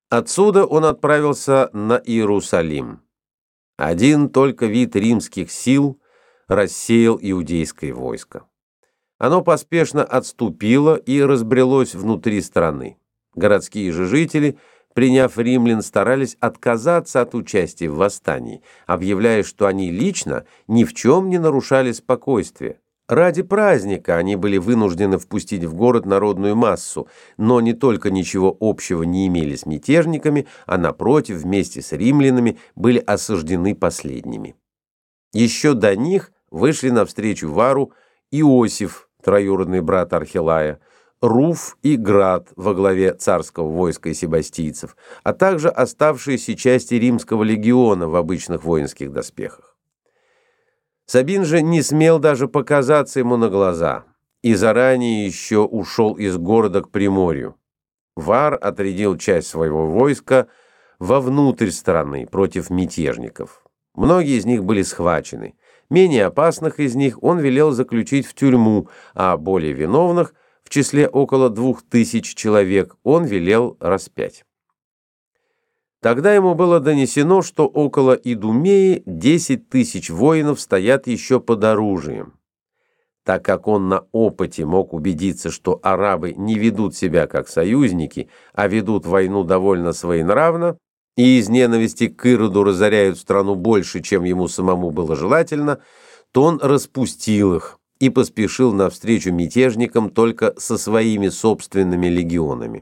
Отсюда он отправился на Иерусалим. Один только вид римских сил рассеял иудейское войско. Оно поспешно отступило и разбрелось внутри страны. Городские же жители, приняв римлян, старались отказаться от участия в восстании, объявляя, что они лично ни в чем не нарушали спокойствие. Ради праздника они были вынуждены впустить в город народную массу, но не только ничего общего не имели с мятежниками, а напротив, вместе с римлянами были осаждены последними. Еще до них вышли навстречу Вару Иосиф, троюродный брат Архилая, Руф и Град во главе царского войска себастийцев, а также оставшиеся части римского легиона в обычных воинских доспехах. Сабин же не смел даже показаться ему на глаза и заранее еще ушел из города к Приморью. Вар отрядил часть своего войска вовнутрь страны против мятежников. Многие из них были схвачены. Менее опасных из них он велел заключить в тюрьму, а более виновных, в числе около 2000 человек, он велел распять. Тогда ему было донесено, что около Идумеи 10 000 воинов стоят еще под оружием. Так как он на опыте мог убедиться, что арабы не ведут себя как союзники, а ведут войну довольно своенравно, и из ненависти к Ироду разоряют страну больше, чем ему самому было желательно, то он распустил их и поспешил навстречу мятежникам только со своими собственными легионами.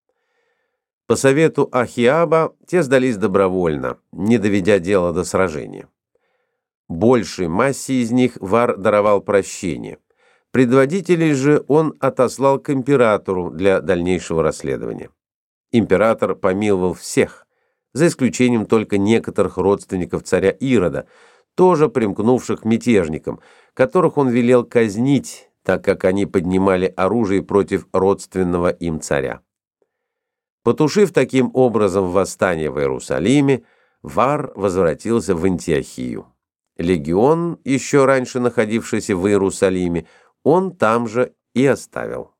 По совету Ахиаба те сдались добровольно, не доведя дело до сражения. Большей массе из них Вар даровал прощение. Предводителей же он отослал к императору для дальнейшего расследования. Император помиловал всех, за исключением только некоторых родственников царя Ирода, тоже примкнувших к мятежникам, которых он велел казнить, так как они поднимали оружие против родственного им царя. Потушив таким образом восстание в Иерусалиме, Вар возвратился в Антиохию. Легион, еще раньше находившийся в Иерусалиме, он там же и оставил.